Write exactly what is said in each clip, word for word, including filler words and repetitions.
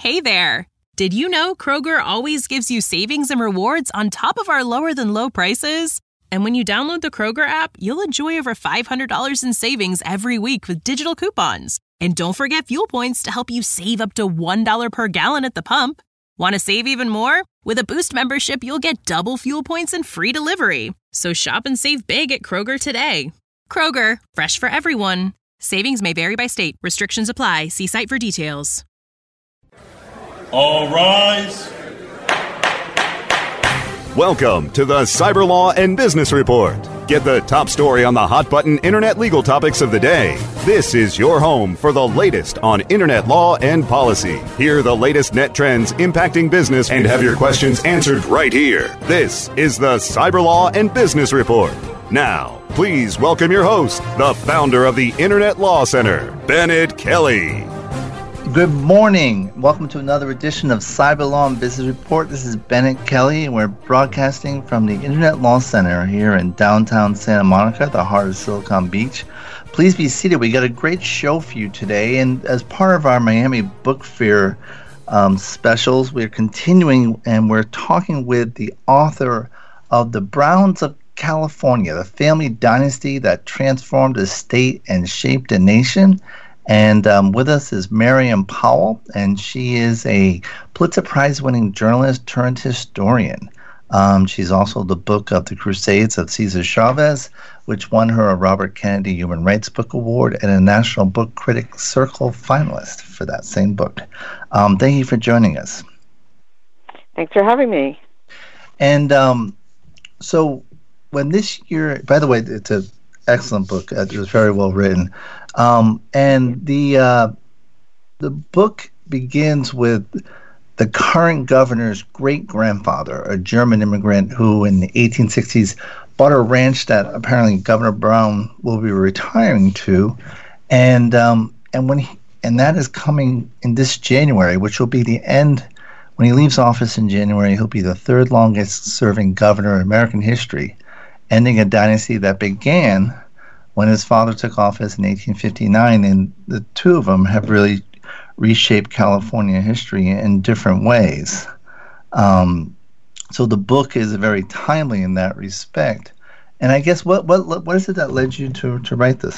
Hey there! Did you know Kroger always gives you savings and rewards on top of our lower-than-low prices? And when you download the Kroger app, you'll enjoy over five hundred dollars in savings every week with digital coupons. And don't forget fuel points to help you save up to one dollar per gallon at the pump. Want to save even more? With a Boost membership, you'll get double fuel points and free delivery. So shop and save big at Kroger today. Kroger, fresh for everyone. Savings may vary by state. Restrictions apply. See site for details. All rise. Welcome to the Cyber Law and Business Report. Get the top story on the hot button internet legal topics of the day. This is your home for the latest on internet law and policy. Hear the latest net trends impacting business and have your questions answered right here. This is the Cyber Law and Business Report. Now, please welcome your host, the founder of the Internet Law Center, Bennett Kelly. Good morning. Welcome to another edition of Cyber Law and Business Report. This is Bennett Kelly, and we're broadcasting from the Internet Law Center here in downtown Santa Monica, the heart of Silicon Beach. Please be seated. We got a great show for you today, and as part of our Miami Book Fair um, specials, we're continuing, and we're talking with the author of The Browns of California, the family dynasty that transformed a state and shaped a nation. And um, with us is Miriam Powell, and she is a Pulitzer Prize-winning journalist turned historian. Um, she's also the book of The Crusades of Cesar Chavez, which won her a Robert Kennedy Human Rights Book Award and a National Book Critics Circle finalist for that same book. Um, thank you for joining us. Thanks for having me. And um, so when this year, by the way, it's an excellent book. It was very well written. Um, and the uh, the book begins with the current governor's great-grandfather, a German immigrant who in the eighteen sixties bought a ranch that apparently Governor Brown will be retiring to, and um, and when he, and that is coming in this January, which will be the end. When he leaves office in January, he'll be the third longest-serving governor in American history, ending a dynasty that began when his father took office in eighteen fifty-nine, and the two of them have really reshaped California history in different ways. Um, so the book is very timely in that respect. And I guess what what what is it that led you to, to write this?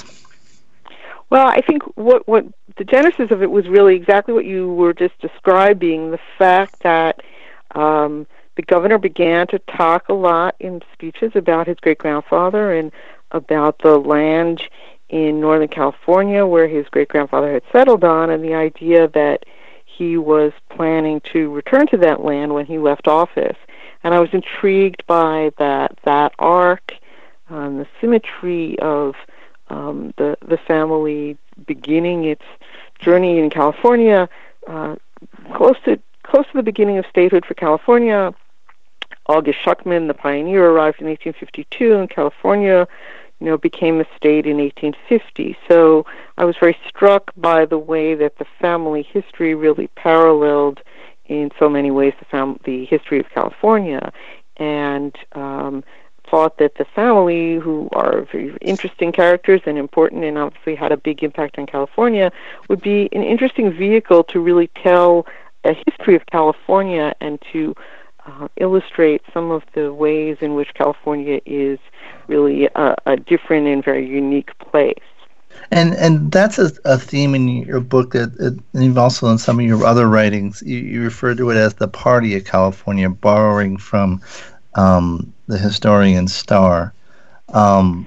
Well, I think what what the genesis of it was really exactly what you were just describing, the fact that um, the governor began to talk a lot in speeches about his great-grandfather and about the land in Northern California where his great-grandfather had settled on, and the idea that he was planning to return to that land when he left office. And I was intrigued by that that arc, um, the symmetry of um, the the family beginning its journey in California, uh, close to close to the beginning of statehood for California. August Schuckman, the pioneer, arrived in eighteen fifty-two in California. You know, became a state in eighteen fifty. So I was very struck by the way that the family history really paralleled in so many ways the fam- the history of California, and um, thought that the family, who are very interesting characters and important and obviously had a big impact on California, would be an interesting vehicle to really tell a history of California and to Uh, illustrate some of the ways in which California is really a, a different and very unique place. And and that's a, a theme in your book that, uh, and you've also in some of your other writings, you, you refer to it as the Party of California, borrowing from um, the historian Starr. Um,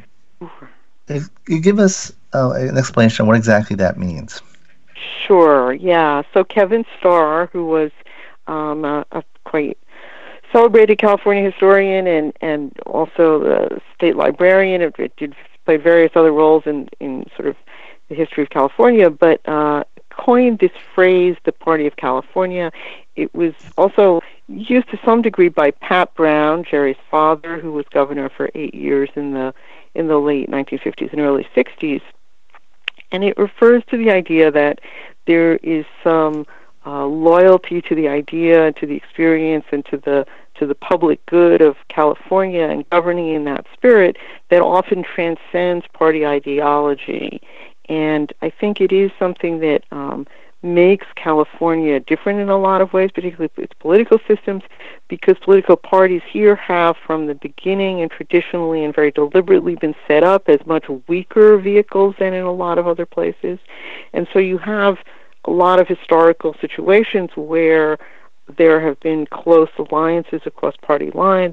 if, you give us uh, an explanation of what exactly that means. Sure, yeah. So Kevin Starr, who was um, a, a quite celebrated California historian and, and also the state librarian. It, it did play various other roles in, in sort of the history of California, but uh, coined this phrase, the Party of California. It was also used to some degree by Pat Brown, Jerry's father, who was governor for eight years in the in the late nineteen fifties and early sixties. And it refers to the idea that there is some Uh, loyalty to the idea, to the experience, and to the to the public good of California and governing in that spirit that often transcends party ideology. And I think it is something that um, makes California different in a lot of ways, particularly its political systems, because political parties here have from the beginning and traditionally and very deliberately been set up as much weaker vehicles than in a lot of other places. And so you have a lot of historical situations where there have been close alliances across party lines.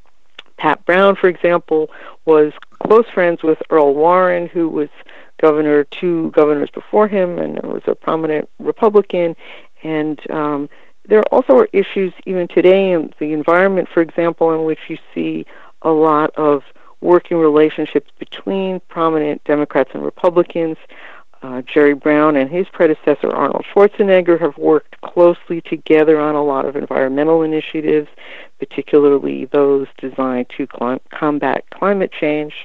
Pat Brown, for example, was close friends with Earl Warren, who was governor two governors before him and was a prominent Republican. And um, there also are issues even today in the environment, for example, in which you see a lot of working relationships between prominent Democrats and Republicans. Uh, Jerry Brown and his predecessor, Arnold Schwarzenegger, have worked closely together on a lot of environmental initiatives, particularly those designed to clim- combat climate change.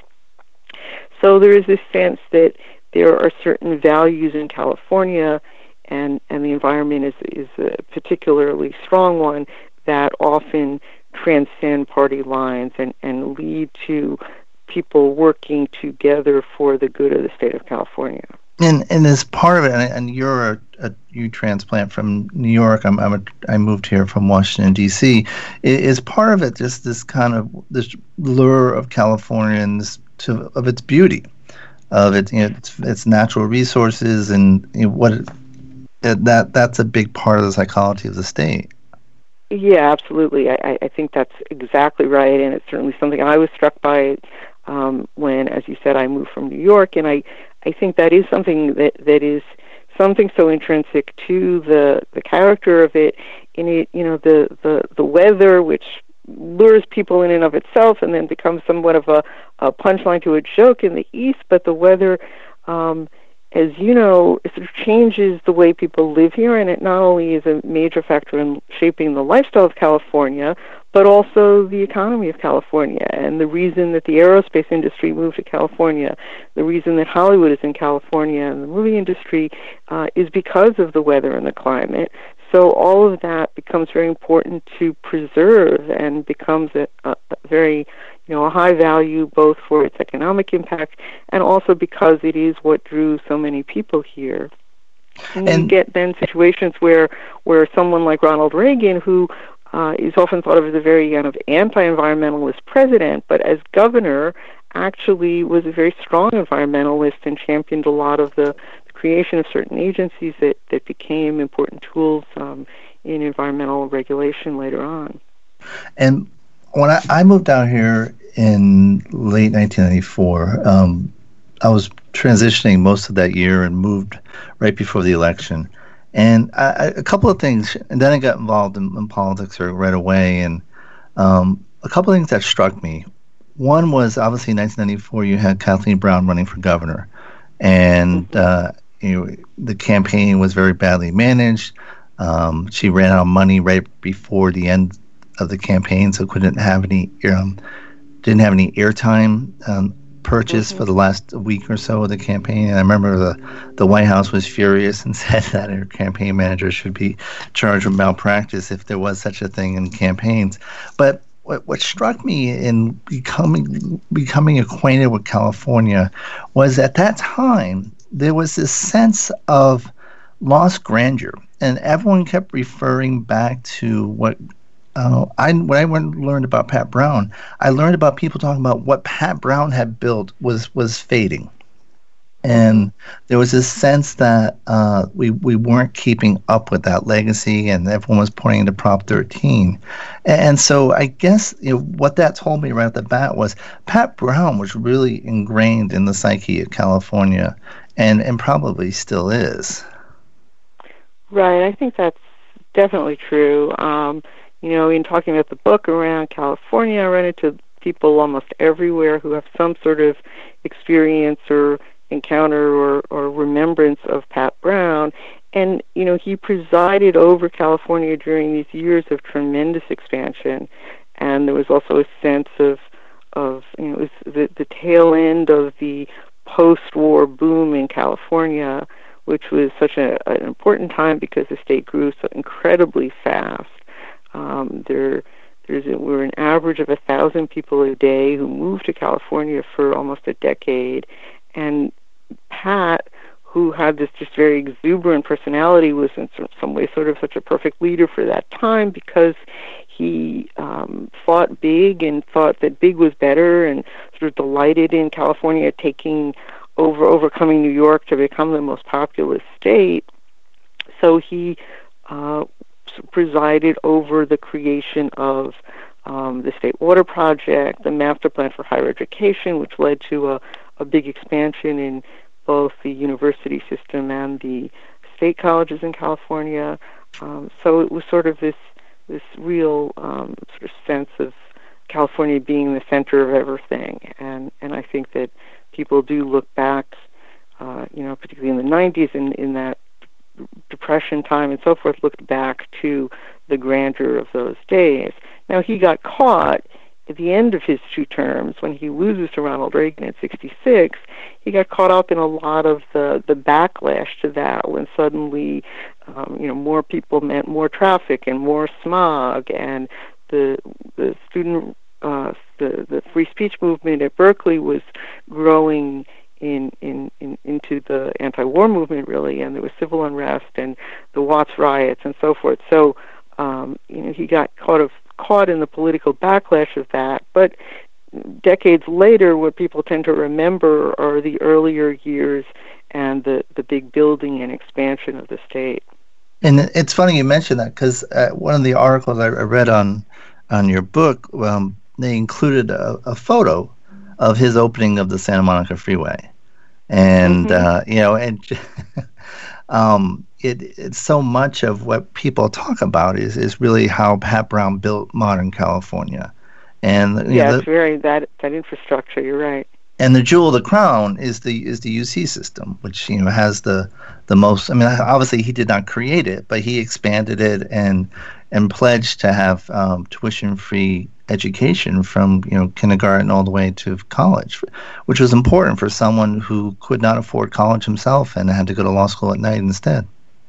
So there is this sense that there are certain values in California, and, and the environment is, is a particularly strong one, that often transcend party lines and, and lead to people working together for the good of the state of California. And and as part of it, and, and you're a, a you transplant from New York. I'm, I'm a, I moved here from Washington D C. Is part of it just this kind of this lure of California and this to of its beauty, of its you know its, its natural resources, and you know, what it, that that's a big part of the psychology of the state. Yeah, absolutely. I, I think that's exactly right, and it's certainly something I was struck by um, when, as you said, I moved from New York, and I. I think that is something that, that is something so intrinsic to the, the character of it. In it, you know, the, the, the weather, which lures people in and of itself, and then becomes somewhat of a, a punchline to a joke in the East. But the weather, um, as you know, it sort of changes the way people live here, and it not only is a major factor in shaping the lifestyle of California, but also the economy of California. And the reason that the aerospace industry moved to California, the reason that Hollywood is in California and the movie industry uh, is because of the weather and the climate. So all of that becomes very important to preserve and becomes a, a very, you know, a high value both for its economic impact and also because it is what drew so many people here. And, and you get then situations where where someone like Ronald Reagan, who uh, is often thought of as a very kind of anti-environmentalist president, but as governor actually was a very strong environmentalist and championed a lot of the creation of certain agencies that, that became important tools um, in environmental regulation later on. And when I, I moved out here in late nineteen ninety-four, um, I was transitioning most of that year and moved right before the election. And I, I, a couple of things, and then I got involved in, in politics right away, and um, a couple of things that struck me. One was, obviously, in nineteen ninety-four, you had Kathleen Brown running for governor, and uh, you know, the campaign was very badly managed. Um, she ran out of money right before the end of the campaign, so couldn't have any um, didn't have any airtime um, purchased mm-hmm. for the last week or so of the campaign. And I remember the the White House was furious and said that her campaign manager should be charged with malpractice if there was such a thing in campaigns. But what, what struck me in becoming becoming acquainted with California was at that time there was this sense of lost grandeur, and everyone kept referring back to what uh, I when I learned about Pat Brown. I learned about people talking about what Pat Brown had built was was fading, and there was this sense that uh, we we weren't keeping up with that legacy, and everyone was pointing to Prop thirteen. And so I guess you know, what that told me right at the bat was Pat Brown was really ingrained in the psyche of California, and and probably still is. Right, I think that's definitely true. Um, you know, in talking about the book around California, I run into people almost everywhere who have some sort of experience or encounter or, or remembrance of Pat Brown. And, you know, he presided over California during these years of tremendous expansion. And there was also a sense of, of you know, it was the, the tail end of the post-war boom in California, which was such a, an important time because the state grew so incredibly fast. Um, there, there's a, we're an average of a thousand people a day who moved to California for almost a decade, and Pat, who had this just very exuberant personality, was in some way sort of such a perfect leader for that time, because he um, fought big and thought that big was better, and sort of delighted in California taking over, overcoming New York to become the most populous state. So he uh, presided over the creation of um, the State Water Project, the Master Plan for Higher Education, which led to a, a big expansion in both the university system and the state colleges in California. Um, so it was sort of this this real um, sort of sense of California being the center of everything. And, and I think that people do look back, uh, you know, particularly in the nineties, in, in that Depression time and so forth, looked back to the grandeur of those days. Now, he got caught at the end of his two terms, when he loses to Ronald Reagan at sixty-six, he got caught up in a lot of the, the backlash to that, when suddenly, um, you know, more people meant more traffic and more smog, and the the student, uh, the the free speech movement at Berkeley was growing in, in, in into the anti-war movement, really, and there was civil unrest and the Watts riots and so forth. So, um, you know, he got caught of caught in the political backlash of that. But decades later, what people tend to remember are the earlier years and the, the big building and expansion of the state. And it's funny you mentioned that, because uh, one of the articles I, I read on on your book, um, they included a, a photo of his opening of the Santa Monica Freeway. And, mm-hmm. uh, you know, and um, it, it's so much of what people talk about is, is really how Pat Brown built modern California. And you yeah, know, the, it's very that that infrastructure. You're right. And the jewel of the crown is the is the U C system, which you know has the the most. I mean, obviously he did not create it, but he expanded it and and pledged to have um, tuition-free education from you know kindergarten all the way to college, which was important for someone who could not afford college himself and had to go to law school at night instead.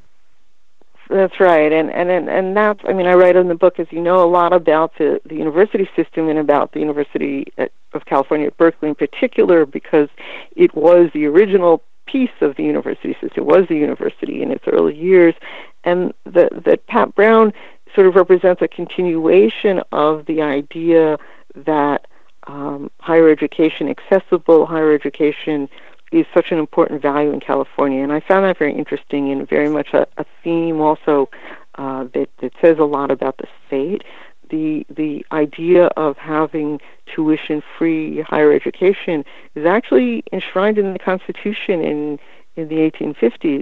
That's right, and and and, and that's. I mean, I write in the book, as you know, a lot about the, the university system and about the University at, of California at Berkeley in particular, because it was the original piece of the university system. It was the university in its early years, and that that Pat Brown sort of represents a continuation of the idea that um, higher education, accessible higher education, is such an important value in California. And I found that very interesting and very much a, a theme also uh, that, that says a lot about the state. The the idea of having tuition-free higher education is actually enshrined in the Constitution in, in the eighteen fifties.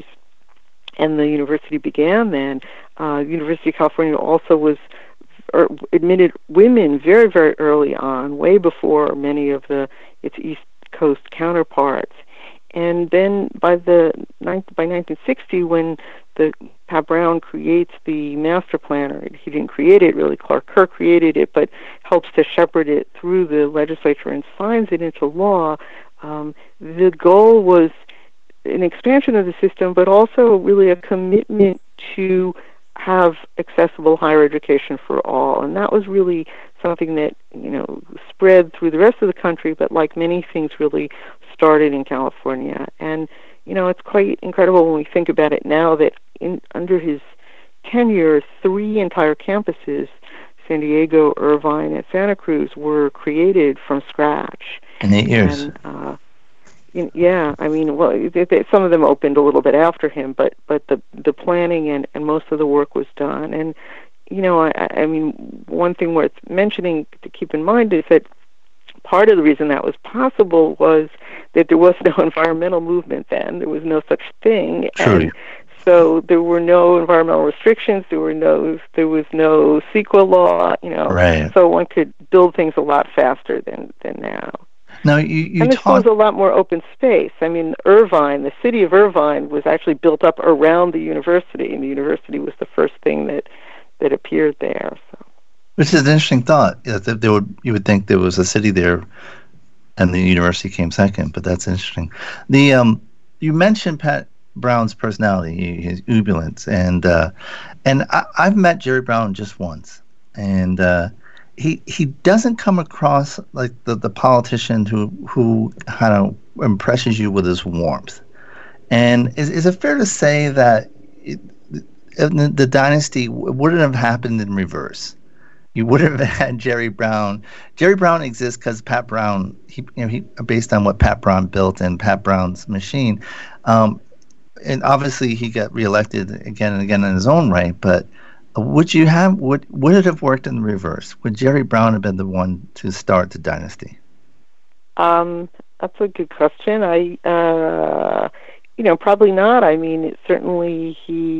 And the university began then. Uh, University of California also was er, admitted women very, very early on, way before many of the its East Coast counterparts. And then by the by nineteen sixty, when the Pat Brown creates the master plan, or he didn't create it really, Clark Kerr created it, but helps to shepherd it through the legislature and signs it into law. Um, the goal was an expansion of the system, but also really a commitment to have accessible higher education for all. And that was really something that, you know, spread through the rest of the country, but like many things really started in California. And, you know, it's quite incredible when we think about it now that in, under his tenure, three entire campuses, San Diego, Irvine, and Santa Cruz, were created from scratch. In eight years. And, uh, in, yeah, I mean, well, they, they, some of them opened a little bit after him, but, but the the planning and, and most of the work was done. And, you know, I, I mean, one thing worth mentioning to keep in mind is that part of the reason that was possible was that there was no environmental movement then. There was no such thing. True. And so there were no environmental restrictions. There were no, there was no CEQA law, you know. Right. So one could build things a lot faster than, than now. Now, you, you and this talk... was a lot more open space. I mean, Irvine, the city of Irvine, was actually built up around the university, and the university was the first thing that, that appeared there. So. Which is an interesting thought. That there would, you would think there was a city there, and the university came second. But that's interesting. The um, you mentioned Pat Brown's personality, his jubilance, and uh, and I, I've met Jerry Brown just once, and uh, he he doesn't come across like the, the politician who who kind of impresses you with his warmth. And is, is it fair to say that it, the, the dynasty wouldn't have happened in reverse? You wouldn't have had Jerry Brown. Jerry Brown exists because Pat Brown, he, you know, he based on what Pat Brown built and Pat Brown's machine. Um, and obviously he got reelected again and again in his own right, but would you have, would, would it have worked in the reverse? Would Jerry Brown have been the one to start the dynasty? Um, that's a good question. I, uh, you know, probably not. I mean, it, certainly he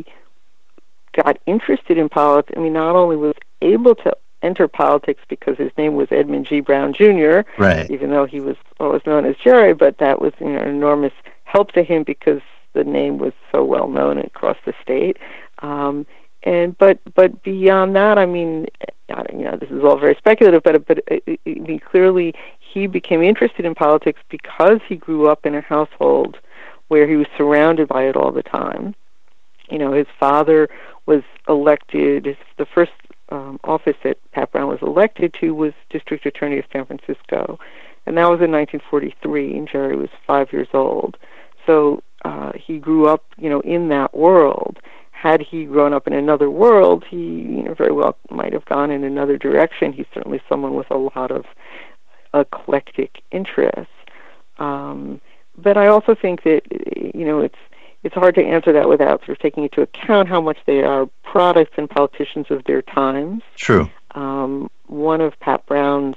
got interested in politics. I mean, not only was able to enter politics because his name was Edmund G. Brown Junior, right, even though he was always known as Jerry, but that was, you know, an enormous help to him because the name was so well known across the state. Um, and but but beyond that, I mean, you know, this is all very speculative, but but I mean, clearly he became interested in politics because he grew up in a household where he was surrounded by it all the time. You know, his father was elected, the first um, office that Pat Brown was elected to was District Attorney of San Francisco, and that was in nineteen forty-three, and Jerry was five years old. So uh, he grew up, you know, in that world. Had he grown up in another world, he, you know, very well might have gone in another direction. He's certainly someone with a lot of eclectic interests. Um, but I also think that, you know, it's it's hard to answer that without sort of taking into account how much they are products and politicians of their times. True. Um, one of Pat Brown's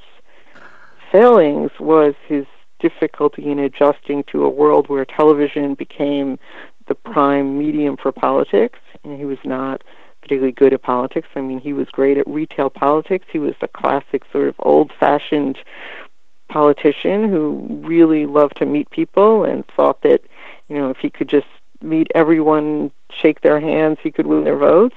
failings was his difficulty in adjusting to a world where television became the prime medium for politics, and he was not particularly good at politics. I mean, he was great at retail politics. He was the classic sort of old-fashioned politician who really loved to meet people and thought that, you know, if he could just meet everyone, shake their hands, he could win their votes.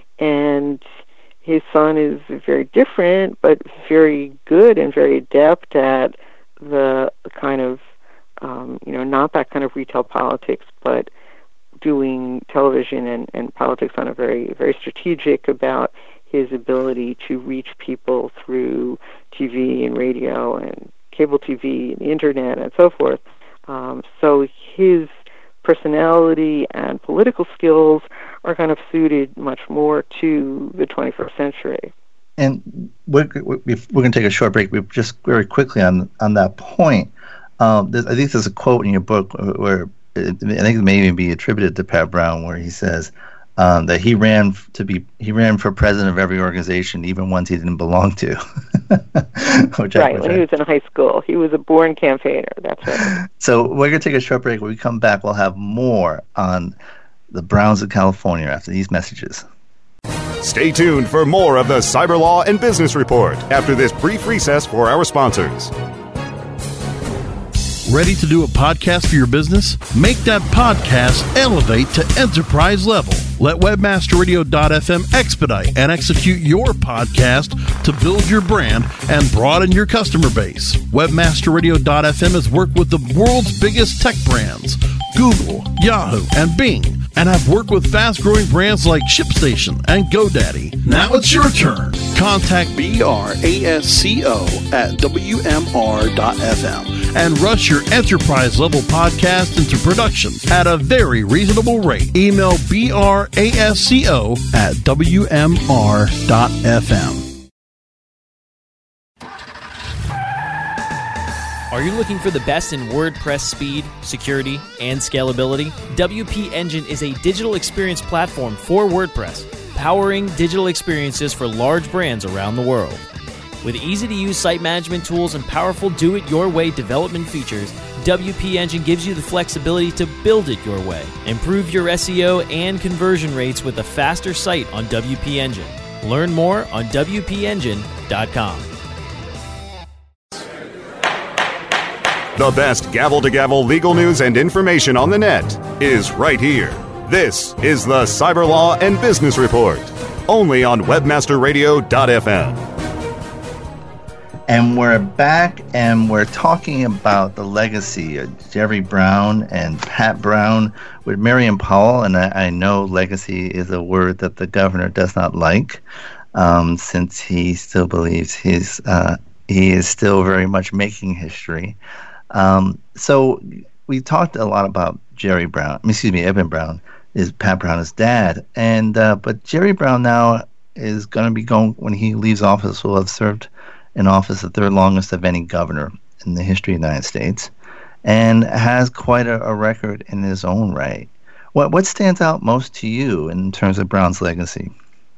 And his son is very different, but very good and very adept at the kind of, um, you know, not that kind of retail politics, but doing television and, and politics on a very, very strategic about his ability to reach people through T V and radio and cable T V and the internet and so forth. Um, so his personality and political skills are kind of suited much more to the twenty-first century. And we're, we're going to take a short break. We just very quickly on on that point. Um, I think there's a quote in your book where it, I think it may even be attributed to Pat Brown, where he says um, that he ran to be he ran for president of every organization, even ones he didn't belong to. which right, I, which when I, he was in high school, he was a born campaigner. That's right. So we're going to take a short break. When we come back, we'll have more on the Browns of California after these messages. Stay tuned for more of the Cyber Law and Business Report after this brief recess for our sponsors. Ready to do a podcast for your business? Make that podcast elevate to enterprise level. Let webmaster radio dot f m expedite and execute your podcast to build your brand and broaden your customer base. webmaster radio dot f m has worked with the world's biggest tech brands, Google, Yahoo, and Bing, and have worked with fast-growing brands like ShipStation and GoDaddy. Now it's your turn. Contact B R A S C O at W M R dot F M and rush your enterprise-level podcast into production at a very reasonable rate. Email B R A S C O at W M R dot F M. Are you looking for the best in WordPress speed, security, and scalability? W P Engine is a digital experience platform for WordPress, powering digital experiences for large brands around the world. With easy-to-use site management tools and powerful do-it-your-way development features, W P Engine gives you the flexibility to build it your way. Improve your S E O and conversion rates with a faster site on W P Engine. Learn more on W P engine dot com. The best gavel-to-gavel legal news and information on the net is right here. This is the Cyber Law and Business Report, only on webmaster radio dot f m. And we're back, and we're talking about the legacy of Jerry Brown and Pat Brown with Miriam Powell. And I, I know legacy is a word that the governor does not like, um, since he still believes he's uh, he is still very much making history. Um, so we talked a lot about Jerry Brown. Excuse me, Eben Brown is Pat Brown, his dad, and uh, but Jerry Brown now is going to be going when he leaves office. Will have served in office the third longest of any governor in the history of the United States, and has quite a, a record in his own right. What what stands out most to you in terms of Brown's legacy?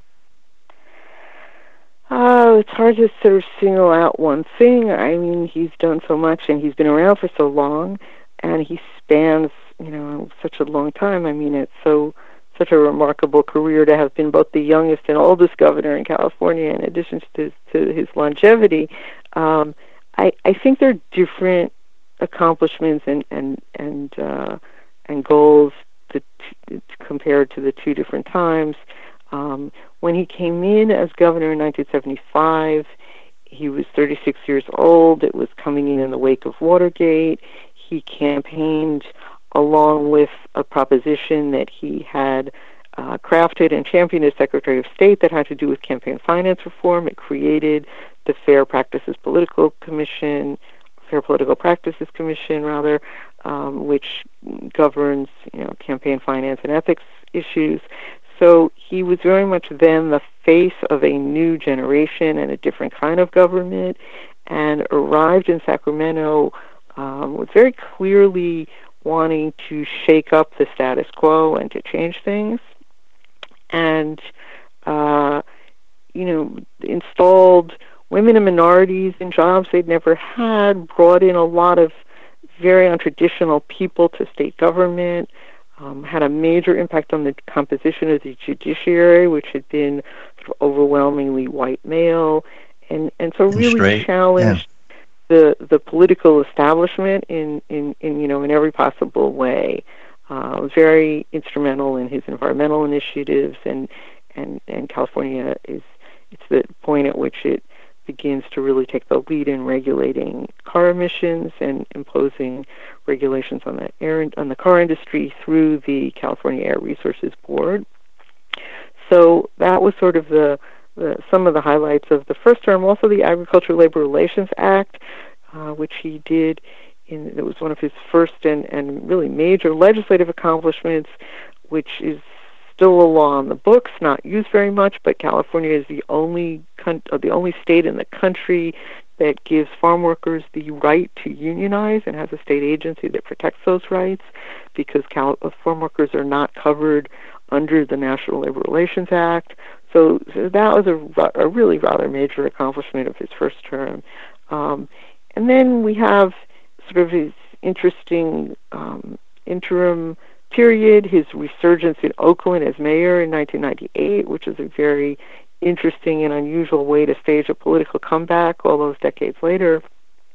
Oh, it's hard to sort of single out one thing. I mean, he's done so much, and he's been around for so long, and he spans, you know, such a long time. I mean, it's so such a remarkable career to have been both the youngest and oldest governor in California, in addition to, to his longevity. Um, I, I think they're different accomplishments and and and uh, and goals to, to, compared to the two different times. Um, when he came in as governor in nineteen seventy-five, he was thirty-six years old. It was coming in in the wake of Watergate. He campaigned along with a proposition that he had uh, crafted and championed as Secretary of State that had to do with campaign finance reform. It created the Fair Practices Political Commission, Fair Political Practices Commission, rather, um, which governs, you know, campaign finance and ethics issues. So he was very much then the face of a new generation and a different kind of government, and arrived in Sacramento um, was very clearly wanting to shake up the status quo and to change things, and uh, you know, installed women and minorities in jobs they'd never had, brought in a lot of very untraditional people to state government. Um, had a major impact on the composition of the judiciary, which had been sort of overwhelmingly white male, and, and so really straight. challenged yeah. the the political establishment in, in, in you know in every possible way. Uh, was very instrumental in his environmental initiatives, and and and California is it's the point at which it begins to really take the lead in regulating car emissions and imposing regulations on the air on the car industry through the California Air Resources Board. So that was sort of the, the some of the highlights of the first term. Also, the Agricultural Labor Relations Act, uh, which he did. In, it was one of his first and, and really major legislative accomplishments, which is still a law on the books, not used very much, but California is the only con- the only state in the country that gives farm workers the right to unionize and has a state agency that protects those rights, because Cal- farm workers are not covered under the National Labor Relations Act. So, so that was a, a really rather major accomplishment of his first term. Um, and then we have sort of his interesting um, interim period, his resurgence in Oakland as mayor in nineteen ninety-eight, which is a very interesting and unusual way to stage a political comeback all those decades later.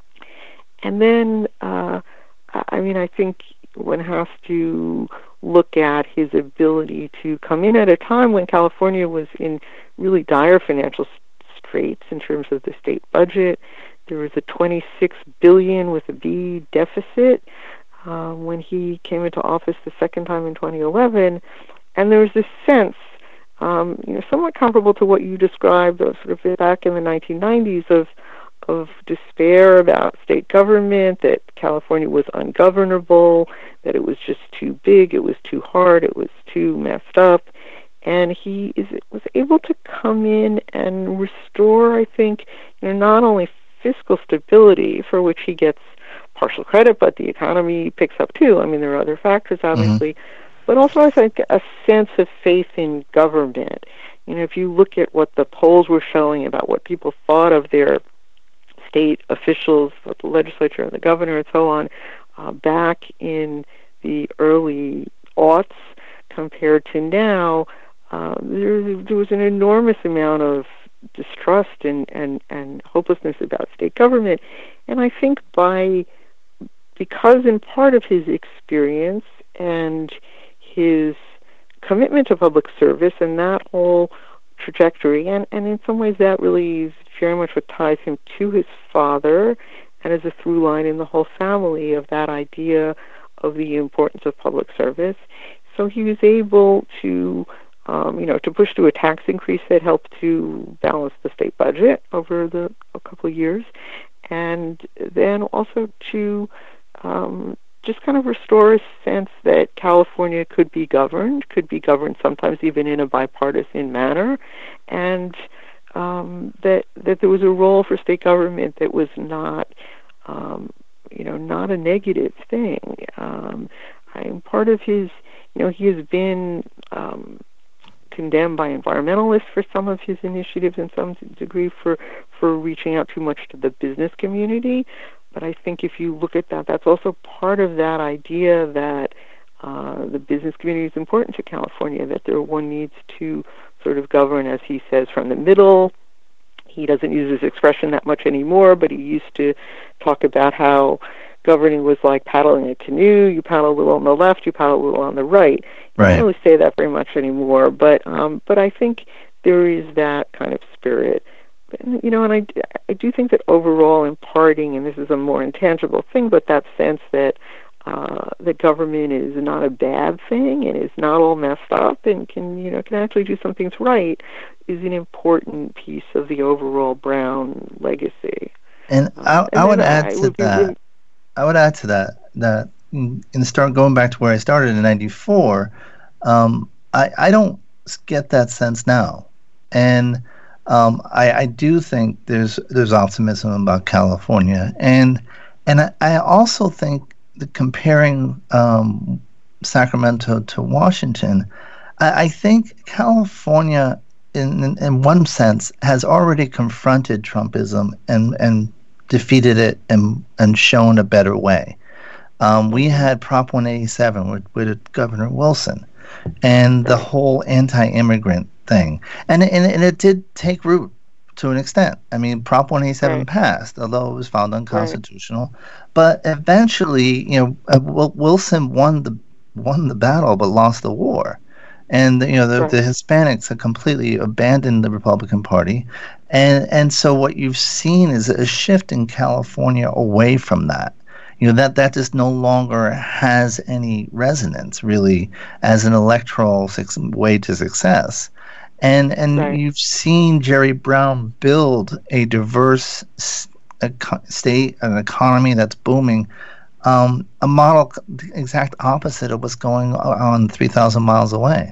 And then, uh, I mean, I think one has to look at his ability to come in at a time when California was in really dire financial straits in terms of the state budget. There was a twenty-six billion dollars with a B deficit Uh, when he came into office the second time in twenty eleven, and there was this sense, um, you know, somewhat comparable to what you described, of sort of back in the nineteen nineties, of of despair about state government, that California was ungovernable, that it was just too big, it was too hard, it was too messed up, and he is was able to come in and restore, I think, you know, not only fiscal stability, for which he gets partial credit, but the economy picks up too. I mean, there are other factors, obviously, mm-hmm. but also I think a sense of faith in government. You know, if you look at what the polls were showing about what people thought of their state officials, the legislature and the governor and so on, uh, back in the early aughts compared to now, uh, there, there was an enormous amount of distrust and, and, and hopelessness about state government. And I think by because in part of his experience and his commitment to public service and that whole trajectory, and, and in some ways that really is very much what ties him to his father and is a through line in the whole family of that idea of the importance of public service. So he was able to, um, you know, to push through a tax increase that helped to balance the state budget over the a couple of years, and then also to um, just kind of restore a sense that California could be governed, could be governed sometimes even in a bipartisan manner, and um, that that there was a role for state government that was not, um, you know, not a negative thing. Um, I'm part of his, you know, he has been um, condemned by environmentalists for some of his initiatives in some degree for, for reaching out too much to the business community. But I think if you look at that, that's also part of that idea that uh, the business community is important to California, that there one needs to sort of govern, as he says, from the middle. He doesn't use this expression that much anymore, but he used to talk about how governing was like paddling a canoe. You paddle a little on the left, you paddle a little on the right. He right. doesn't really say that very much anymore, but um, but I think there is that kind of spirit. You know, and I, I do think that overall imparting, and this is a more intangible thing, but that sense that uh, the government is not a bad thing and is not all messed up and can, you know, can actually do some things right is an important piece of the overall Brown legacy. And I, um, and I would add I to would that. Really, I would add to that that in start going back to where I started in ninety-four, um, I I don't get that sense now, and. Um, I, I do think there's there's optimism about California, and and I, I also think that comparing um, Sacramento to Washington, I, I think California, in, in in one sense, has already confronted Trumpism and and defeated it and and shown a better way. Um, we had Prop one eighty-seven with, with Governor Wilson, and the whole anti-immigrant thing, and and and it did take root to an extent. I mean, Prop one eighty-seven right. passed, although it was found unconstitutional. Right. But eventually, you know, uh, Wilson won the won the battle, but lost the war. And you know, the, right. the Hispanics had completely abandoned the Republican Party, and and so what you've seen is a shift in California away from that. You know, that that just no longer has any resonance really as an electoral way to success. And and right. you've seen Jerry Brown build a diverse state, an economy that's booming, um, a model the exact opposite of what's going on three thousand miles away.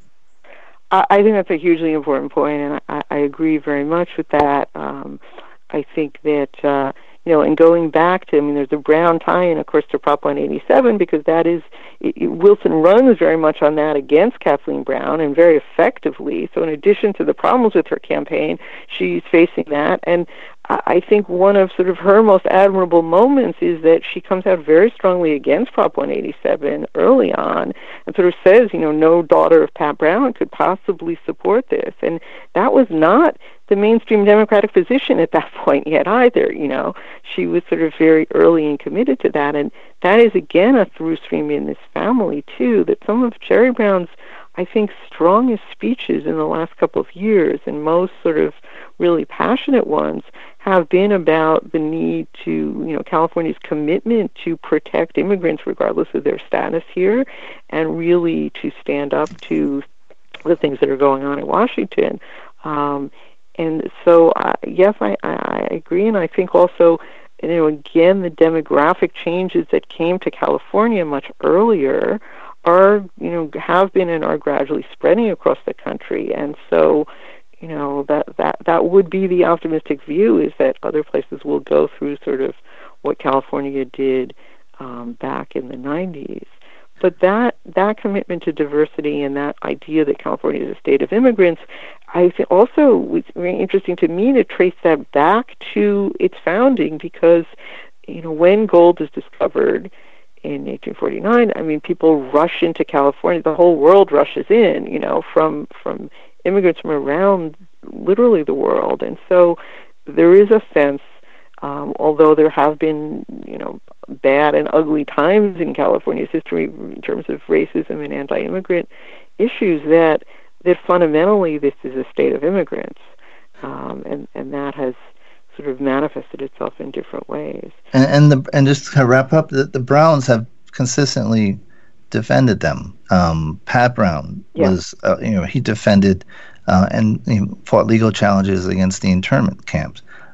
I, I think that's a hugely important point, and I, I agree very much with that. Um, I think that, uh, you know, and going back to, I mean, there's a Brown tie-in, of course, to Prop one eighty-seven, because that is, it, it, Wilson runs very much on that against Kathleen Brown, and very effectively. So in addition to the problems with her campaign, she's facing that. And I think one of sort of her most admirable moments is that she comes out very strongly against Prop one eighty-seven early on and sort of says, you know, no daughter of Pat Brown could possibly support this. And that was not the mainstream Democratic position at that point yet either, you know. She was sort of very early and committed to that. And that is, again, a through stream in this family, too, that some of Jerry Brown's, I think, strongest speeches in the last couple of years, and most sort of really passionate ones, have been about the need to, you know, California's commitment to protect immigrants regardless of their status here, and really to stand up to the things that are going on in Washington. Um, and so, uh, yes, I, I agree, and I think also, you know, again, the demographic changes that came to California much earlier are, you know, have been and are gradually spreading across the country. And so, you know, that, that, that would be the optimistic view, is that other places will go through sort of what California did um, back in the nineties. But that, that commitment to diversity and that idea that California is a state of immigrants, I think also was very interesting to me to trace that back to its founding, because, you know, when gold is discovered in eighteen forty-nine, I mean, people rush into California. The whole world rushes in, you know, from from immigrants from around literally the world. And so there is a sense, um, although there have been, you know, bad and ugly times in California's history in terms of racism and anti-immigrant issues, that that fundamentally this is a state of immigrants, um, and, and that has sort of manifested itself in different ways. And and, the, and just to wrap up, the, the Browns have consistently defended them. Um, Pat Brown yeah. was, uh, you know, he defended uh, and you know, fought legal challenges against the internment camps.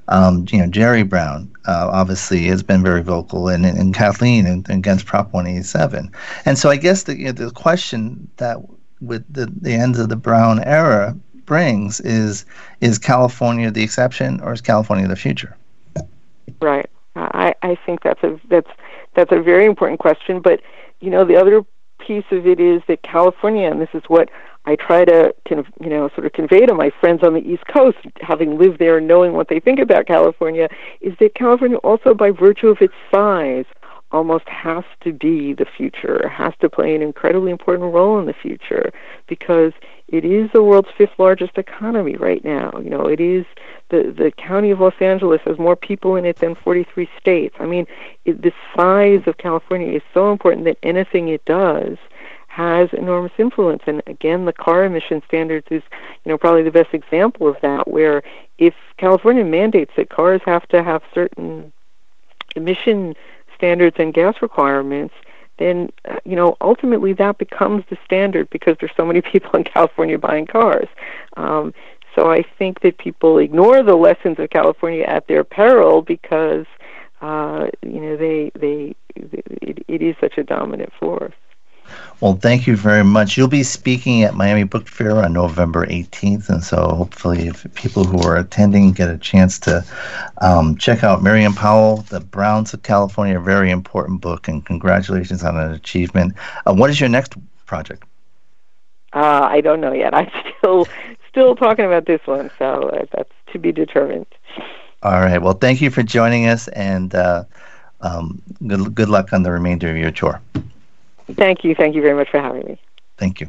Um, you know, Jerry Brown uh, obviously has been very vocal, and, and Kathleen and, and against Prop one eighty-seven. And so I guess the, you know, the question that with the, the end of the Brown era brings is, is California the exception, or is California the future? Right. I, I think that's a that's that's a very important question. But you know, the other piece of it is that California, and this is what I try to kind of, you know, sort of convey to my friends on the East Coast, having lived there and knowing what they think about California, is that California also, by virtue of its size, almost has to be the future, has to play an incredibly important role in the future, because it is the world's fifth largest economy right now. You know, it is the the county of Los Angeles has more people in it than forty-three states. I mean, it, the size of California is so important that anything it does has enormous influence. And again, the car emission standards is, you know, probably the best example of that, where if California mandates that cars have to have certain emission standards and gas requirements, then, uh, you know, ultimately that becomes the standard, because there's so many people in California buying cars. Um, so I think that people ignore the lessons of California at their peril, because, uh, you know, they, they, it, it is such a dominant force. Well, thank you very much. You'll be speaking at Miami Book Fair on November eighteenth, and so hopefully if people who are attending get a chance to um, check out Miriam Powell, The Browns of California, a very important book, and congratulations on an achievement. Uh, what is your next project? Uh, I don't know yet. I'm still still talking about this one, so uh, that's to be determined. All right. Well, thank you for joining us, and uh, um, good, good luck on the remainder of your tour. Thank you. Thank you very much for having me. Thank you.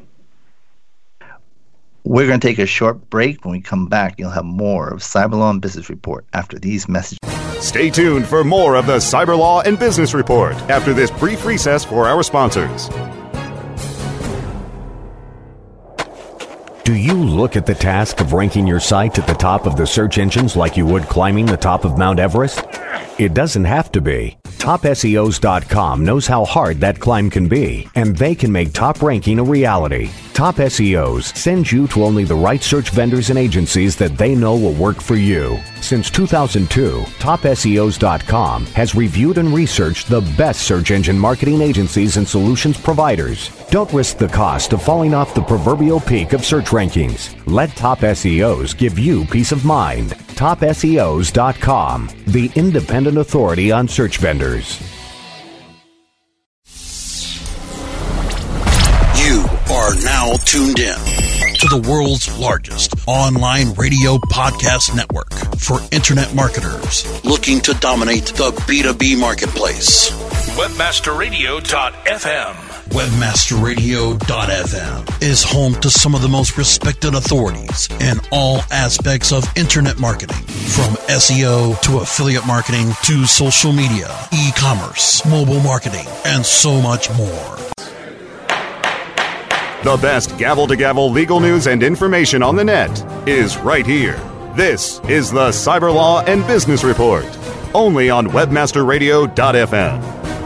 We're going to take a short break. When we come back, you'll have more of Cyberlaw and Business Report after these messages. Stay tuned for more of the Cyberlaw and Business Report after this brief recess for our sponsors. Do you look at the task of ranking your site at the top of the search engines like you would climbing the top of Mount Everest? It doesn't have to be. Top S E Os dot com knows how hard that climb can be, and they can make top ranking a reality. Top S E Os sends you to only the right search vendors and agencies that they know will work for you. Since two thousand two, Top S E Os dot com has reviewed and researched the best search engine marketing agencies and solutions providers. Don't risk the cost of falling off the proverbial peak of search rankings. Let Top S E Os give you peace of mind. Top S E Os dot com, the independent authority on search vendors. You are now tuned in to the world's largest online radio podcast network for internet marketers looking to dominate the B two B marketplace. Webmaster Radio dot f m. Webmaster Radio dot f m is home to some of the most respected authorities in all aspects of internet marketing, from S E O to affiliate marketing to social media, e-commerce, mobile marketing, and so much more. The best gavel-to-gavel legal news and information on the net is right here. This is the Cyberlaw and Business Report, only on Webmaster Radio dot f m.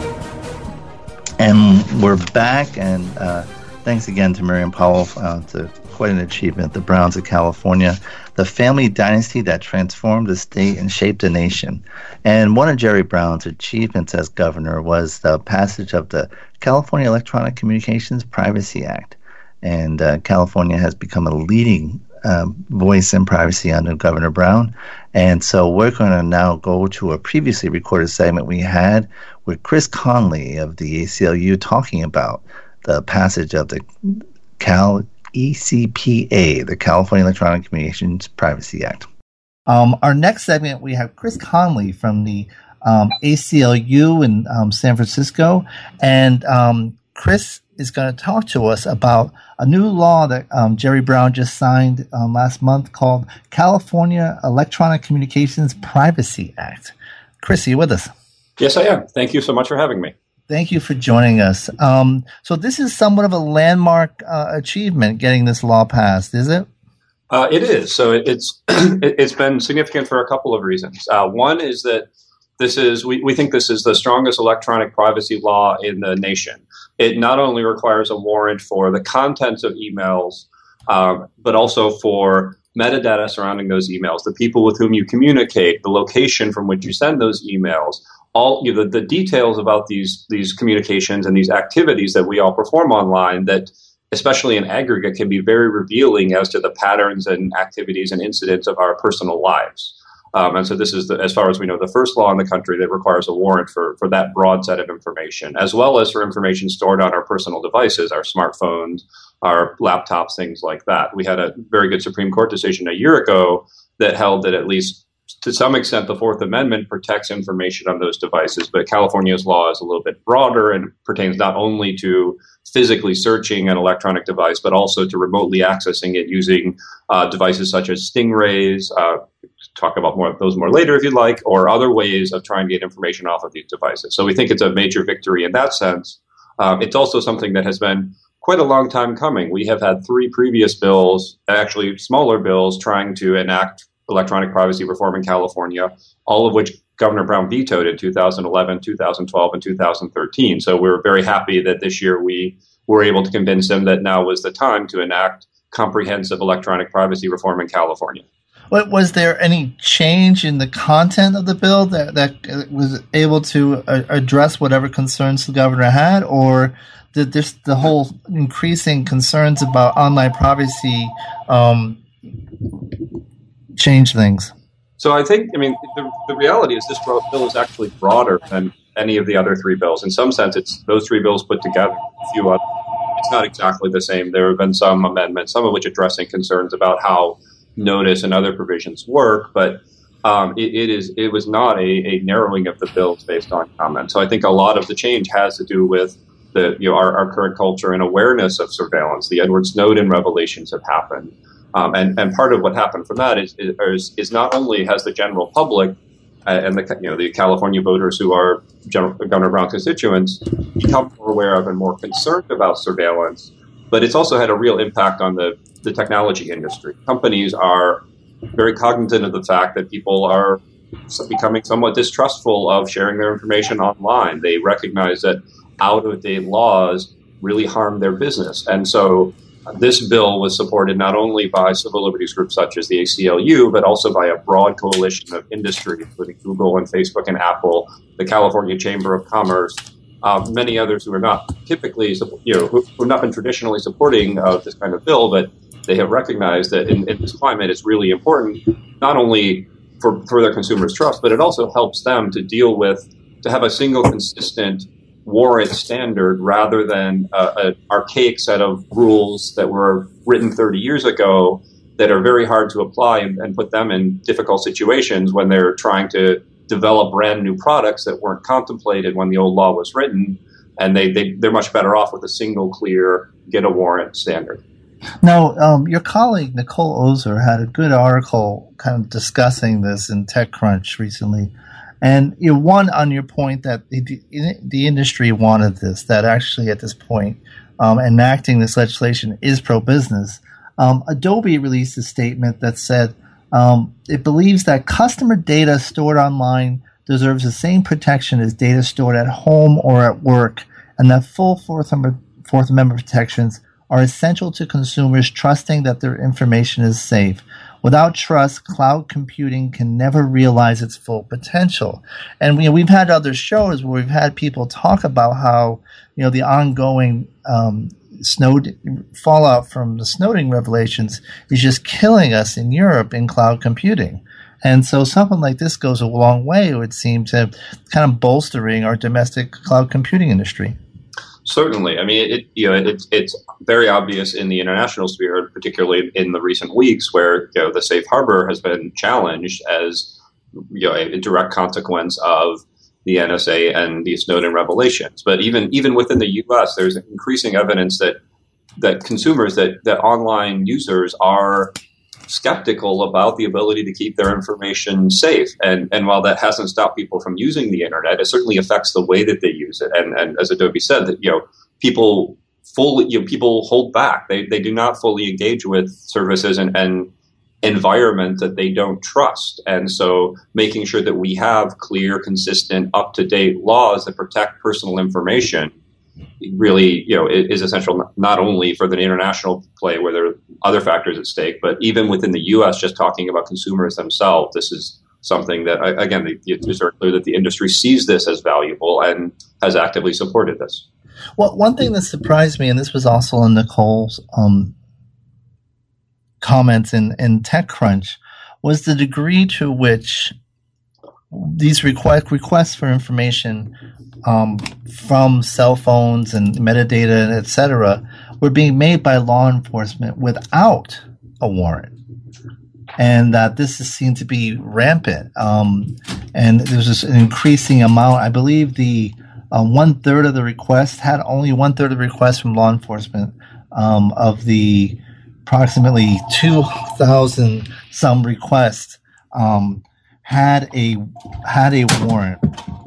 And we're back, and uh, thanks again to Miriam Powell. Uh, to quite an achievement, the Browns of California, the family dynasty that transformed the state and shaped a nation. And one of Jerry Brown's achievements as governor was the passage of the California Electronic Communications Privacy Act. And uh, California has become a leading uh, voice in privacy under Governor Brown. And so we're going to now go to a previously recorded segment we had with Chris Conley of the A C L U talking about the passage of the Cal E C P A, the California Electronic Communications Privacy Act. Um, our next segment, we have Chris Conley from the um, A C L U in um, San Francisco. And um, Chris is going to talk to us about a new law that um, Jerry Brown just signed um, last month called California Electronic Communications Privacy Act. Chris, are you with us? Yes, I am. Thank you so much for having me. Thank you for joining us. Um, so this is somewhat of a landmark uh, achievement, getting this law passed, is it? Uh, it is. So it, it's it's been significant for a couple of reasons. Uh, one is that this is we, we think this is the strongest electronic privacy law in the nation. It not only requires a warrant for the contents of emails, um, but also for metadata surrounding those emails, the people with whom you communicate, the location from which you send those emails, all you know, the, the details about these these communications and these activities that we all perform online that, especially in aggregate, can be very revealing as to the patterns and activities and incidents of our personal lives. Um, and so this is, the, as far as we know, the first law in the country that requires a warrant for, for that broad set of information, as well as for information stored on our personal devices, our smartphones, our laptops, things like that. We had a very good Supreme Court decision a year ago that held that at least to some extent the Fourth Amendment protects information on those devices, but California's law is a little bit broader and pertains not only to physically searching an electronic device, but also to remotely accessing it using uh, devices such as stingrays, uh, talk about more of those more later if you'd like, or other ways of trying to get information off of these devices. So we think it's a major victory in that sense. Um, it's also something that has been quite a long time coming. We have had three previous bills, actually smaller bills, trying to enact electronic privacy reform in California, all of which Governor Brown vetoed in two thousand eleven, two thousand twelve, and two thousand thirteen. So we're very happy that this year we were able to convince him that now was the time to enact comprehensive electronic privacy reform in California. What, was there any change in the content of the bill that, that was able to uh, address whatever concerns the governor had, or did this the whole increasing concerns about online privacy um, change things? So I think, I mean, the, the reality is this bill is actually broader than any of the other three bills. In some sense, it's those three bills put together. A few other, it's not exactly the same. There have been some amendments, some of which addressing concerns about how notice and other provisions work, but um, it, it is it was not a, a narrowing of the bills based on comment. So I think a lot of the change has to do with the you know our, our current culture and awareness of surveillance. The Edward Snowden revelations have happened. Um, and, and part of what happened from that is, is is not only has the general public uh, and the you know the California voters who are General, Governor Brown constituents become more aware of and more concerned about surveillance, but it's also had a real impact on the, the technology industry. Companies are very cognizant of the fact that people are becoming somewhat distrustful of sharing their information online. They recognize that out-of-date laws really harm their business, and so this bill was supported not only by civil liberties groups such as the A C L U, but also by a broad coalition of industry, including Google and Facebook and Apple, the California Chamber of Commerce, uh, many others who are not typically, you know, who have not been traditionally supporting uh, this kind of bill, but they have recognized that in, in this climate, it's really important, not only for further consumers' trust, but it also helps them to deal with, to have a single consistent warrant standard rather than uh, an archaic set of rules that were written thirty years ago that are very hard to apply and, and put them in difficult situations when they're trying to develop brand new products that weren't contemplated when the old law was written. And they, they, they're much better off with a single, clear, get a warrant standard. Now, um, your colleague, Nicole Ozer, had a good article kind of discussing this in TechCrunch recently. And you know, one on your point that the, the industry wanted this, that actually at this point um, enacting this legislation is pro-business. Um, Adobe released a statement that said um, it believes that customer data stored online deserves the same protection as data stored at home or at work, and that full Fourth Amendment, Fourth Amendment protections are essential to consumers trusting that their information is safe. Without trust, cloud computing can never realize its full potential. And you know, we've had other shows where we've had people talk about how you know the ongoing um, Snowden fallout from the Snowden revelations is just killing us in Europe in cloud computing. And so something like this goes a long way, it would seem, to kind of bolstering our domestic cloud computing industry. Certainly. I mean, it, you know, it's it's very obvious in the international sphere, particularly in the recent weeks, where you know the safe harbor has been challenged as you know a direct consequence of the N S A and the Snowden revelations. But even even within the U S, there's increasing evidence that that consumers, that that online users are skeptical about the ability to keep their information safe. And and while that hasn't stopped people from using the internet, it certainly affects the way that they use it. And and as Adobe said, that you know people fully you know, people hold back. They they do not fully engage with services and, and environment that they don't trust. And so making sure that we have clear, consistent, up-to-date laws that protect personal information really, you know, is essential not only for the international play where there are other factors at stake, but even within the U S, just talking about consumers themselves, this is something that, again, it's very clear that the industry sees this as valuable and has actively supported this. Well, one thing that surprised me, and this was also in Nicole's um, comments in, in TechCrunch, was the degree to which these request, requests for information um, from cell phones and metadata, et cetera, were being made by law enforcement without a warrant. And that this is seen to be rampant. Um, and there's just an increasing amount. I believe the uh, one third of the requests had only one third of the requests from law enforcement um, of the approximately two thousand some requests um, had a had a warrant.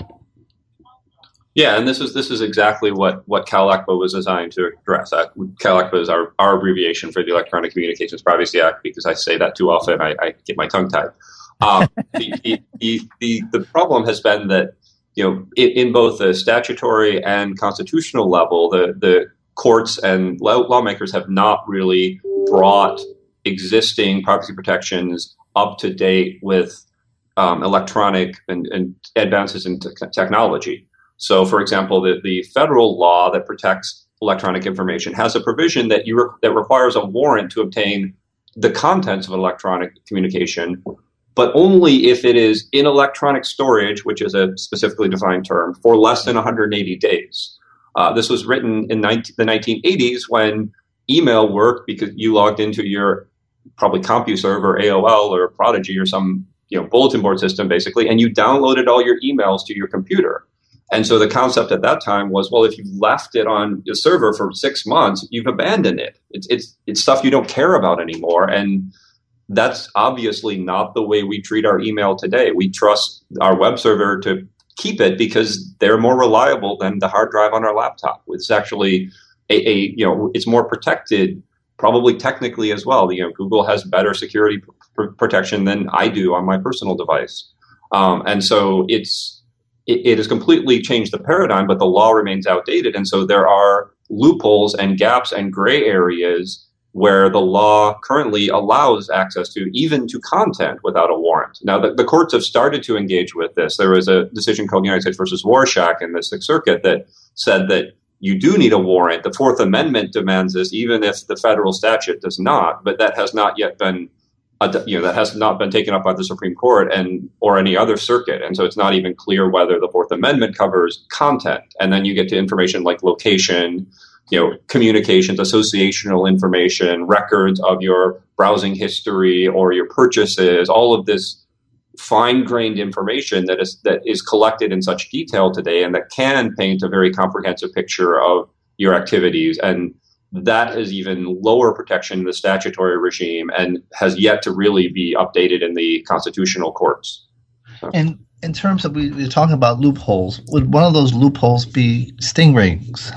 Yeah, and this is this is exactly what, what CalECPA was designed to address. Uh, CalECPA is our, our abbreviation for the Electronic Communications Privacy Act, because I say that too often, I, I get my tongue tied. Um, the, the, the, the, the problem has been that, you know, in, in both the statutory and constitutional level, the, the courts and law, lawmakers have not really brought existing privacy protections up to date with um, electronic and, and advances in te- technology. So, for example, the, the federal law that protects electronic information has a provision that you re- that requires a warrant to obtain the contents of an electronic communication, but only if it is in electronic storage, which is a specifically defined term, for less than one hundred eighty days. Uh, this was written in nineteen, the nineteen eighties when email worked because you logged into your probably CompuServe or A O L or Prodigy or some you know bulletin board system, basically, and you downloaded all your emails to your computer. And so the concept at that time was, well, if you've left it on the server for six months, you've abandoned it. It's it's it's stuff you don't care about anymore. And that's obviously not the way we treat our email today. We trust our web server to keep it because they're more reliable than the hard drive on our laptop. It's actually a, a you know, it's more protected, probably technically as well. You know, Google has better security pr- protection than I do on my personal device. Um, and so it's, it has completely changed the paradigm, but the law remains outdated. And so there are loopholes and gaps and gray areas where the law currently allows access to, even to content without a warrant. Now, the, the courts have started to engage with this. There was a decision called United States versus Warshak in the Sixth Circuit that said that you do need a warrant. The Fourth Amendment demands this, even if the federal statute does not, but that has not yet been You know, that has not been taken up by the Supreme Court and or any other circuit. And so it's not even clear whether the Fourth Amendment covers content. And then you get to information like location, you know, communications, associational information, records of your browsing history or your purchases, all of this fine-grained information that is that is collected in such detail today and that can paint a very comprehensive picture of your activities. And that is even lower protection in the statutory regime and has yet to really be updated in the constitutional courts. So. And in terms of, we, we're talking about loopholes, would one of those loopholes be stingrays?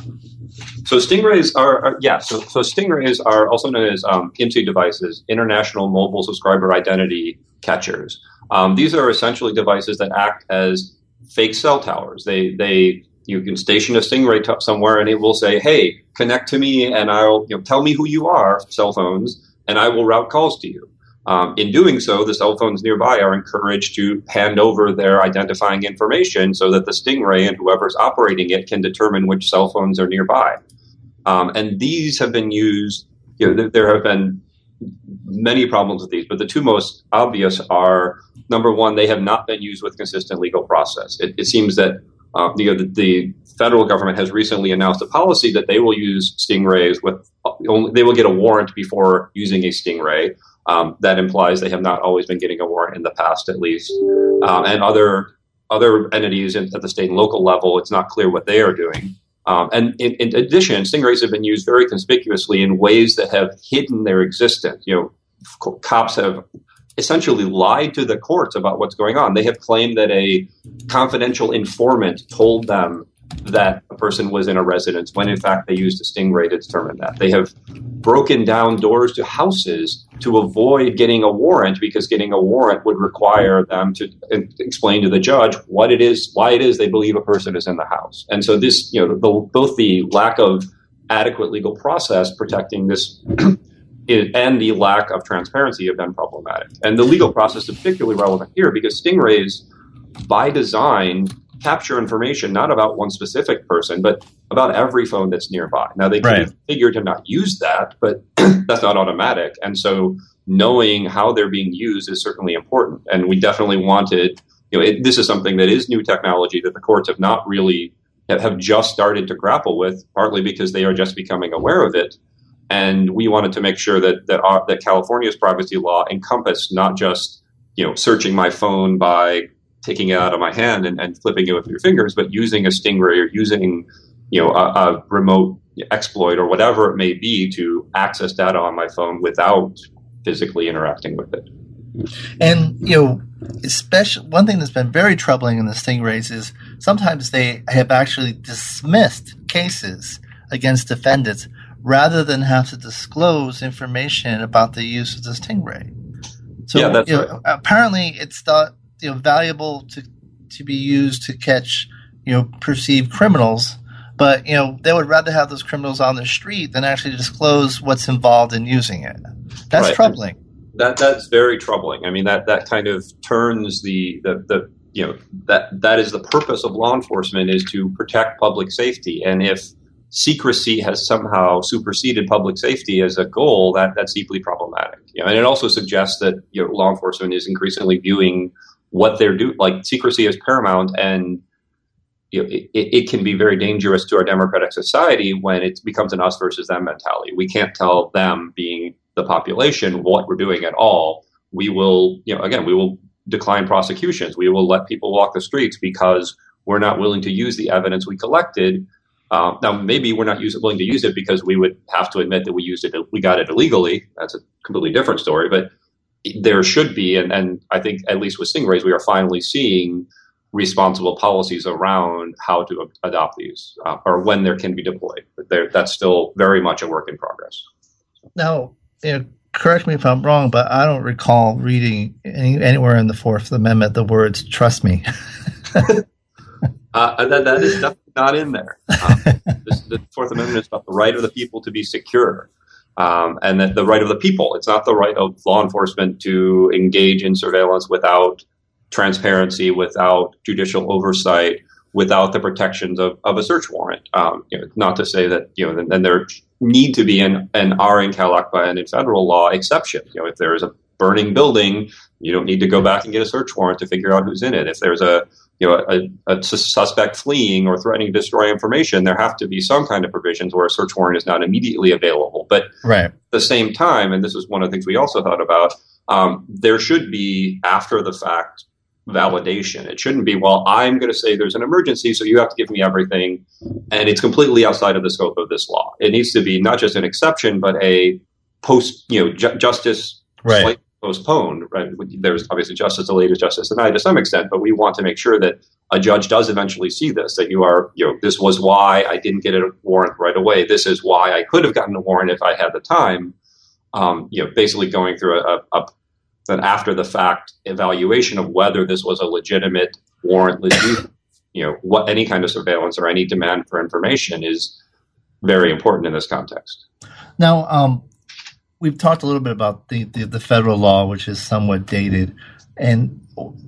So stingrays are, are yeah, so, so stingrays are also known as um, I M S I devices, International Mobile Subscriber Identity Catchers. Um, these are essentially devices that act as fake cell towers. They, they, You can station a Stingray t- somewhere, and it will say, "Hey, connect to me, and I'll you know, tell me who you are." Cell phones, and I will route calls to you. Um, in doing so, the cell phones nearby are encouraged to hand over their identifying information so that the Stingray and whoever's operating it can determine which cell phones are nearby. Um, and these have been used. You know, th- there have been many problems with these, but the two most obvious are: number one, they have not been used with consistent legal process. It, it seems that. Uh, the, the federal government has recently announced a policy that they will use stingrays with only, they will get a warrant before using a stingray. Um, that implies they have not always been getting a warrant in the past, at least. Um, and other other entities at the state and local level, it's not clear what they are doing. Um, and in, in addition, stingrays have been used very conspicuously in ways that have hidden their existence. You know, co- cops have essentially lied to the courts about what's going on. They have claimed that a confidential informant told them that a person was in a residence when in fact they used a stingray to determine that. They have broken down doors to houses to avoid getting a warrant, because getting a warrant would require them to explain to the judge what it is, why it is they believe a person is in the house. And so this, you know, the, both the lack of adequate legal process protecting this and the lack of transparency have been problematic. And the legal process is particularly relevant here because stingrays, by design, capture information not about one specific person, but about every phone that's nearby. Now, they can Right. configure to not use that, but that's not automatic. And so knowing how they're being used is certainly important. And we definitely wanted, you know, it, this is something that is new technology that the courts have not really, have just started to grapple with, partly because they are just becoming aware of it. And we wanted to make sure that that, our, that California's privacy law encompassed not just, you know, searching my phone by taking it out of my hand and, and flipping it with your fingers, but using a stingray or using, you know, a, a remote exploit or whatever it may be to access data on my phone without physically interacting with it. And, you know, especially one thing that's been very troubling in the stingrays is sometimes they have actually dismissed cases against defendants rather than have to disclose information about the use of the stingray. So, yeah, that's you know, right. apparently it's thought, you know, valuable to to be used to catch, you know, perceived criminals, but, you know, they would rather have those criminals on the street than actually disclose what's involved in using it. That's Right. troubling. That that's very troubling. I mean, that, that kind of turns the, the, the you know, that that is the purpose of law enforcement, is to protect public safety. And if secrecy has somehow superseded public safety as a goal, that that's deeply problematic. You know, and it also suggests that, you know, law enforcement is increasingly viewing what they're doing, like secrecy is paramount, and you know, it, it can be very dangerous to our democratic society when it becomes an us versus them mentality. We can't tell them, being the population, what we're doing at all. We will, you know, again, we will decline prosecutions. We will let people walk the streets because we're not willing to use the evidence we collected. Um, now, maybe we're not use, willing to use it because we would have to admit that we used it, we got it illegally. That's a completely different story. But there should be, and, and I think at least with stingrays, we are finally seeing responsible policies around how to adopt these uh, or when there can be deployed. But there, that's still very much a work in progress. Now, you know, correct me if I'm wrong, but I don't recall reading any, anywhere in the Fourth Amendment the words "trust me." uh, that, that is definitely not in there. Um, this, the Fourth Amendment is about the right of the people to be secure. Um, and that the right of the people. It's not the right of law enforcement to engage in surveillance without transparency, without judicial oversight, without the protections of, of a search warrant. Um, you know, not to say that, you know, then, then there need to be and and are in CalACPA and in federal law exceptions. You know, if there is a burning building, you don't need to go back and get a search warrant to figure out who's in it. If there's a you know a, a suspect fleeing or threatening to destroy information, there have to be some kind of provisions where a search warrant is not immediately available. But right. At the same time, and this is one of the things we also thought about, um, there should be after the fact validation. It shouldn't be, well, I'm going to say there's an emergency, so you have to give me everything, and it's completely outside of the scope of this law. It needs to be not just an exception, but a post, you know, ju- justice right. slightly postponed. Right? There's obviously justice delayed is justice denied to some extent, but we want to make sure that a judge does eventually see this. That you are, you know, this was why I didn't get a warrant right away. This is why I could have gotten a warrant if I had the time. Um, you know, basically going through a, a an after the fact evaluation of whether this was a legitimate warrantless use. You know, what any kind of surveillance or any demand for information is very important in this context. Now, um, we've talked a little bit about the, the, the federal law, which is somewhat dated. And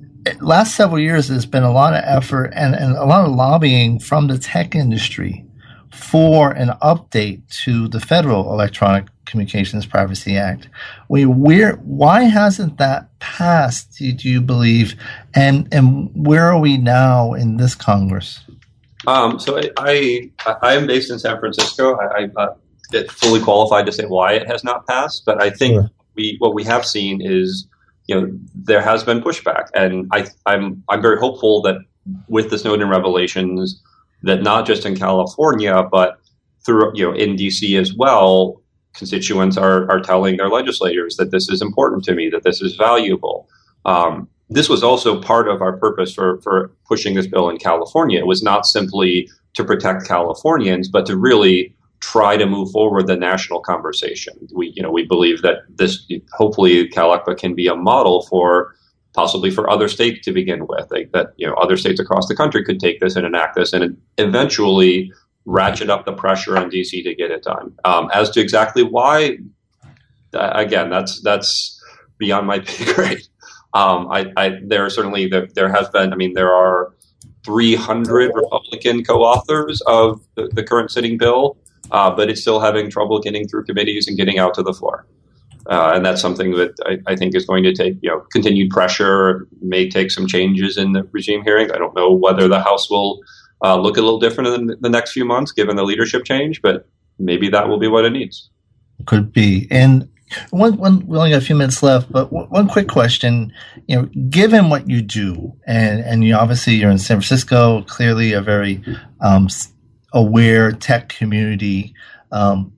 last several years, there's been a lot of effort and, and a lot of lobbying from the tech industry for an update to the federal Electronic Communications Privacy Act. We, where, why hasn't that passed, do, do you believe? And and where are we now in this Congress? Um, so I, I I am based in San Francisco. I, I'm not fully qualified to say why it has not passed, but I think sure. we what we have seen is, you know, there has been pushback, and I I'm I'm very hopeful that with the Snowden revelations, that not just in California, but through, you know, in D C as well, constituents are are telling their legislators that this is important to me, that this is valuable. Um, this was also part of our purpose for for pushing this bill in California. It was not simply to protect Californians, but to really try to move forward the national conversation. We, you know, we believe that this, hopefully, CalECPA can be a model for possibly for other states to begin with. Like that, you know, other states across the country could take this and enact this, and eventually ratchet up the pressure on D C to get it done. Um, as to exactly why, uh, again, that's that's beyond my pay grade. Um, I, I, there are certainly there, there has been. I mean, there are three hundred Republican co-authors of the, the current sitting bill. Uh, but it's still having trouble getting through committees and getting out to the floor. Uh, and that's something that I, I think is going to take, you know, continued pressure, may take some changes in the regime hearing. I don't know whether the House will uh, look a little different in the next few months, given the leadership change, but maybe that will be what it needs. Could be. And one, one, we only got a few minutes left, but one quick question, you know, given what you do, and, and you obviously you're in San Francisco, clearly a very um, aware tech community. Um,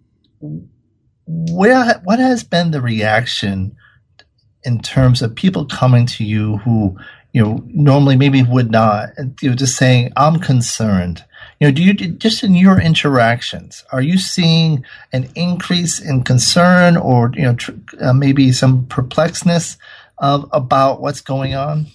where what has been the reaction in terms of people coming to you who, you know, normally maybe would not, you know, just saying, "I'm concerned." You know, do you just in your interactions, are you seeing an increase in concern, or you know, tr- uh, maybe some perplexedness of about what's going on?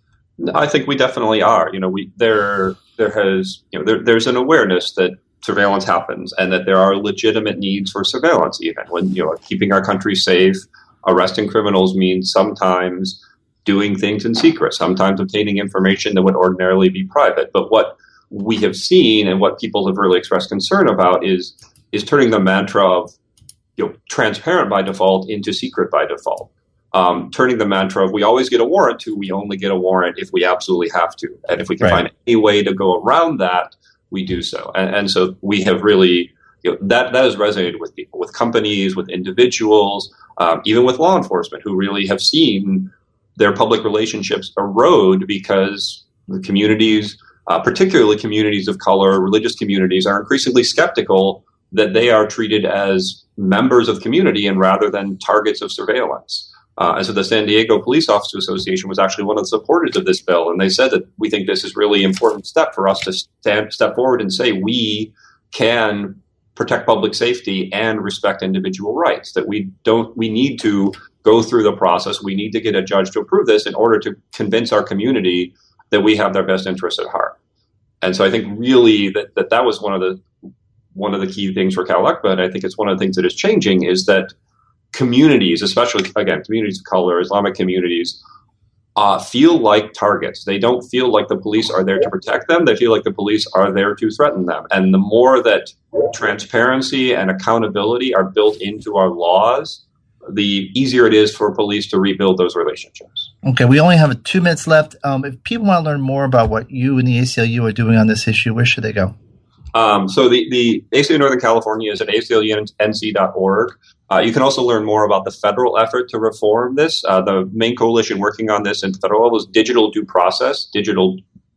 I think we definitely are. You know, we there. There has, you know, there, there's an awareness that surveillance happens and that there are legitimate needs for surveillance. Even when, you know, keeping our country safe, arresting criminals means sometimes doing things in secret, sometimes obtaining information that would ordinarily be private. But what we have seen and what people have really expressed concern about is is turning the mantra of, you know, transparent by default into secret by default. Um, turning the mantra of we always get a warrant to we only get a warrant if we absolutely have to. And if we can right. find any way to go around that, we do so. And, and so we have really, you know, that, that has resonated with people, with companies, with individuals, um, even with law enforcement who really have seen their public relationships erode because the communities, uh, particularly communities of color, religious communities, are increasingly skeptical that they are treated as members of community and rather than targets of surveillance. Uh, and so the San Diego Police Officers Association was actually one of the supporters of this bill. And they said that we think this is really important step for us to stand, step forward and say we can protect public safety and respect individual rights, that we don't, we need to go through the process. We need to get a judge to approve this in order to convince our community that we have their best interests at heart. And so I think really that that, that was one of the, one of the key things for CalECPA. And I think it's one of the things that is changing is that communities, especially, again, communities of color, Islamic communities, uh, feel like targets. They don't feel like the police are there to protect them. They feel like the police are there to threaten them. And the more that transparency and accountability are built into our laws, the easier it is for police to rebuild those relationships. Okay, we only have two minutes left. Um, if people want to learn more about what you and the A C L U are doing on this issue, where should they go? Um, so the, the A C L U Northern California is at A C L U N C dot org. Uh, you can also learn more about the federal effort to reform this. Uh, the main coalition working on this in federal level is Digital Due Process, digital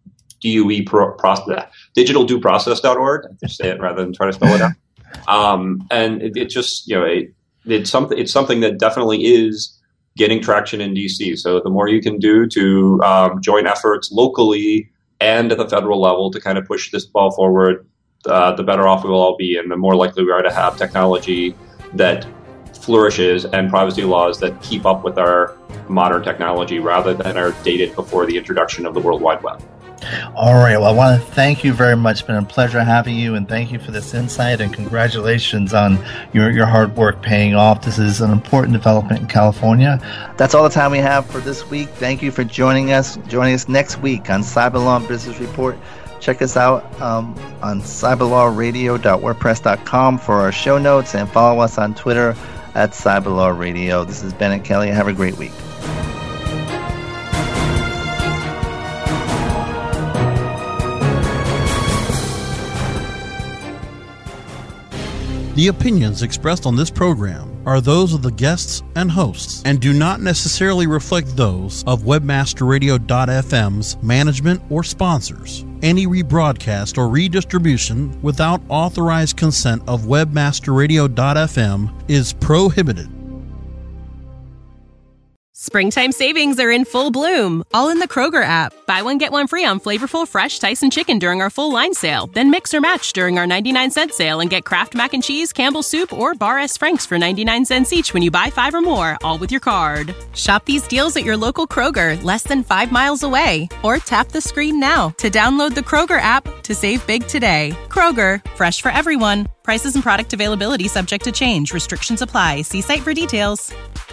D U E pro, process, digital due process dot org. I just say it rather than try to spell it out. Um, and it, it just, you know, it, it's something. It's something that definitely is getting traction in D C. So the more you can do to um, join efforts locally and at the federal level to kind of push this ball forward, uh, the better off we will all be, and the more likely we are to have technology that flourishes and privacy laws that keep up with our modern technology rather than are dated before the introduction of the World Wide Web. All right. Well, I want to thank you very much. It's been a pleasure having you, and thank you for this insight, and congratulations on your, your hard work paying off. This is an important development in California. That's all the time we have for this week. Thank you for joining us. Joining us next week on Cyber Law and Business Report. Check us out um, on cyber law radio dot wordpress dot com for our show notes, and follow us on Twitter at Cyberlaw Radio. This is Bennett Kelly. Have a great week. The opinions expressed on this program are those of the guests and hosts and do not necessarily reflect those of webmaster radio dot f m's management or sponsors. Any rebroadcast or redistribution without authorized consent of webmaster radio dot f m is prohibited. Springtime savings are in full bloom, all in the Kroger app. Buy one, get one free on flavorful, fresh Tyson chicken during our full line sale. Then mix or match during our ninety-nine cent sale and get Kraft Mac and Cheese, Campbell's Soup, or Bar S. Frank's for ninety-nine cents each when you buy five or more, all with your card. Shop these deals at your local Kroger, less than five miles away. Or tap the screen now to download the Kroger app to save big today. Kroger, fresh for everyone. Prices and product availability subject to change. Restrictions apply. See site for details.